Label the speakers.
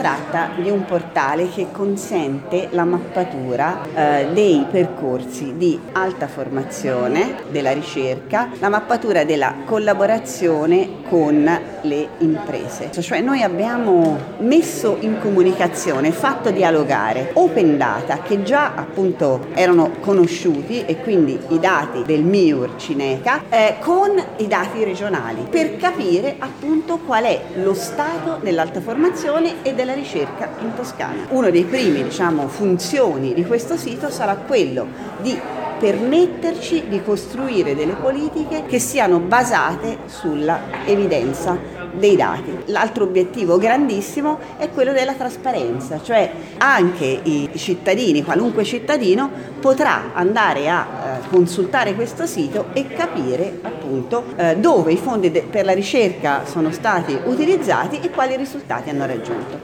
Speaker 1: tratta di un portale che consente la mappatura dei percorsi di alta formazione della ricerca, la mappatura della collaborazione con le imprese. Cioè noi abbiamo messo in comunicazione, fatto dialogare Open Data, che già appunto erano conosciuti, e quindi i dati del MIUR Cineca con i dati regionali, per capire appunto qual è lo stato dell'alta formazione e della ricerca in Toscana. Uno dei primi, funzioni di questo sito sarà quello di permetterci di costruire delle politiche che siano basate sulla evidenza dei dati. L'altro obiettivo grandissimo è quello della trasparenza, cioè anche i cittadini, qualunque cittadino, potrà andare a consultare questo sito e capire appunto dove i fondi per la ricerca sono stati utilizzati e quali risultati hanno raggiunto.